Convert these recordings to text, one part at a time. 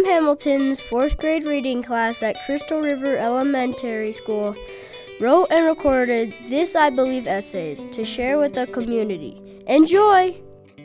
William Hamilton's 4th grade reading class at Crystal River Elementary School wrote and recorded this I Believe essays to share with the community. Enjoy!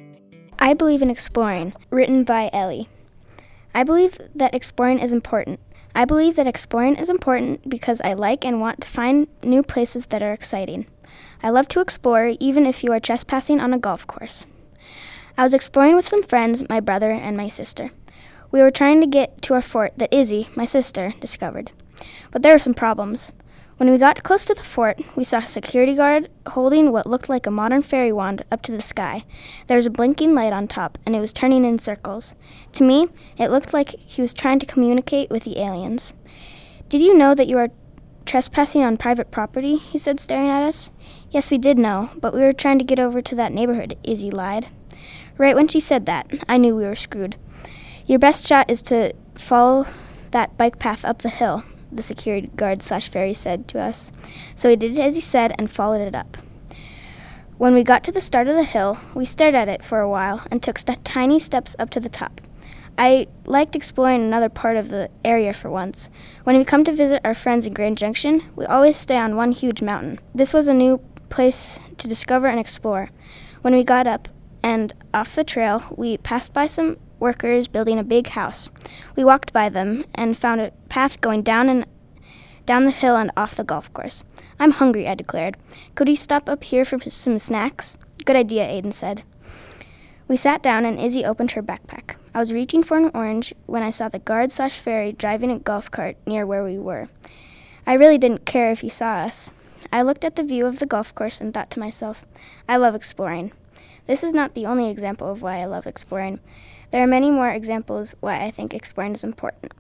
I Believe in Exploring, written by Ellie. I believe that exploring is important. I believe that exploring is important because I like and want to find new places that are exciting. I love to explore even if you are trespassing on a golf course. I was exploring with some friends, my brother and my sister. We were trying to get to a fort that Izzy, my sister, discovered. But there were some problems. When we got close to the fort, we saw a security guard holding what looked like a modern fairy wand up to the sky. There was a blinking light on top, and it was turning in circles. To me, it looked like he was trying to communicate with the aliens. "Did you know that you are trespassing on private property?" he said, staring at us. "Yes, we did know, but we were trying to get over to that neighborhood," Izzy lied. Right when she said that, I knew we were screwed. "Your best shot is to follow that bike path up the hill," the security guard/fairy said to us. So we did as he said and followed it up. When we got to the start of the hill, we stared at it for a while and took tiny steps up to the top. I liked exploring another part of the area for once. When we come to visit our friends in Grand Junction, we always stay on one huge mountain. This was a new place to discover and explore. When we got up and off the trail, we passed by some workers building a big house. We walked by them and found a path going down the hill and off the golf course. "I'm hungry," I declared. "Could we stop up here for some snacks?" "Good idea," Aiden said. We sat down and Izzy opened her backpack. I was reaching for an orange when I saw the guard/fairy driving a golf cart near where we were. I really didn't care if he saw us. I looked at the view of the golf course and thought to myself, I love exploring. This is not the only example of why I love exploring. There are many more examples why I think exploring is important.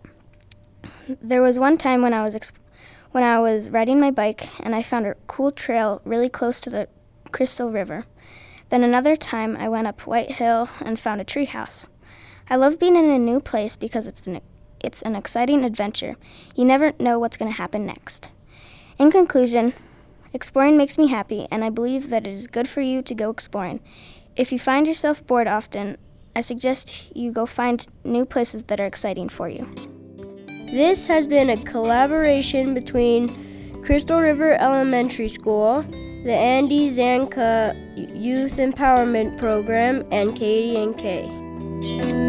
There was one time when I was riding my bike and I found a cool trail really close to the Crystal River. Then another time I went up White Hill and found a tree house. I love being in a new place because it's an exciting adventure. You never know what's going to happen next. In conclusion, exploring makes me happy, and I believe that it is good for you to go exploring. If you find yourself bored often, I suggest you go find new places that are exciting for you. This has been a collaboration between Crystal River Elementary School, the Andy Zanka Youth Empowerment Program, and Katie and Kay.